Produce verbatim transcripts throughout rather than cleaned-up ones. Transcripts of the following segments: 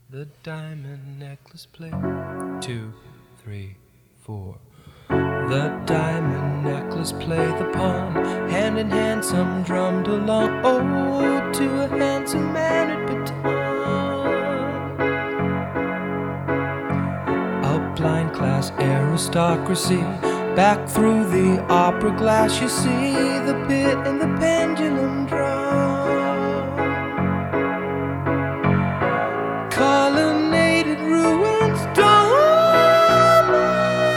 The diamond necklace play. Two, three, four. The diamond necklace play the pawn. Hand in hand some drummed along. Oh, to a handsome man at baton. A blind class aristocracy. Back through the opera glass you see the bit and the pendulum drum. Colonnaded ruins dominate.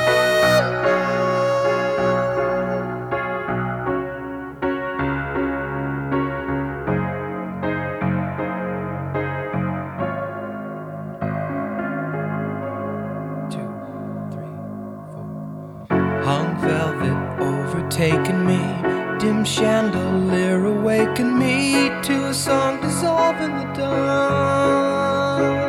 Two, three, four. Hung velvet overtaken me. Dim chandelier awaken me to a song dissolve in the dawn.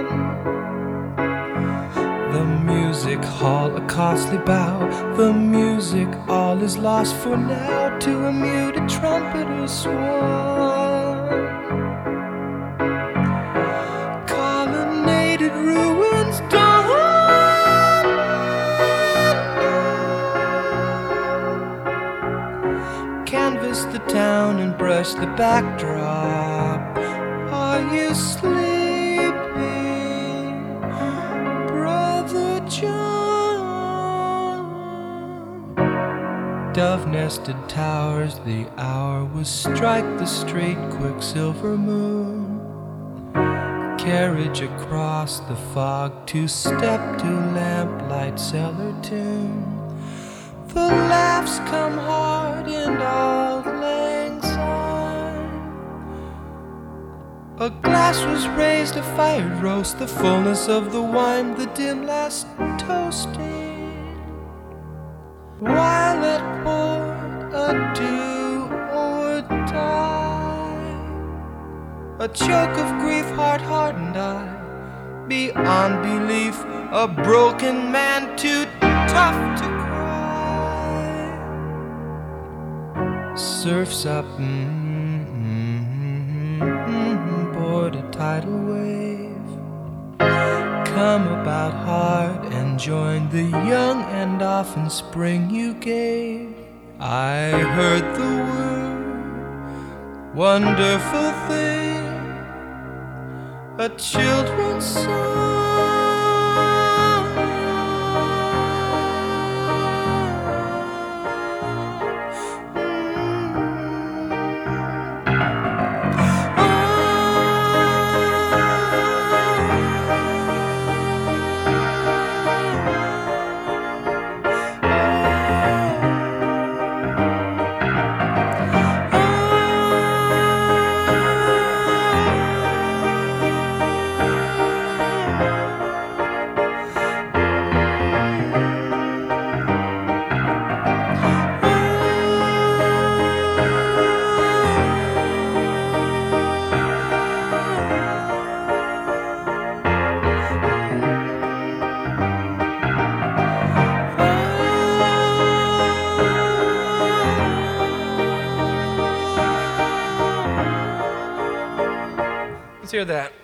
The music hall a costly bow. The music all is lost for now to a muted trumpeter's swan. Colonnaded ruins dawn. Canvas the town and brush the backdrop. Are you sleeping, Brother John? Dove-nested towers, the hour was strike the straight quicksilver moon. Carriage across the fog, two-step to lamplight cellar tune. The laughs come hard in Auld Lang Syne. A glass was raised, a fire roast, the fullness of the wine, the dim last toasting. While it poured a do or die. A choke of grief, heart hardened I. Beyond belief, a broken man too tough to cry. Surfs up, mm-hmm, mm-hmm, board a tidal wave. Come about hard and join the young and often spring you gave. I heard the word, wonderful thing, a children's song. Let's hear that.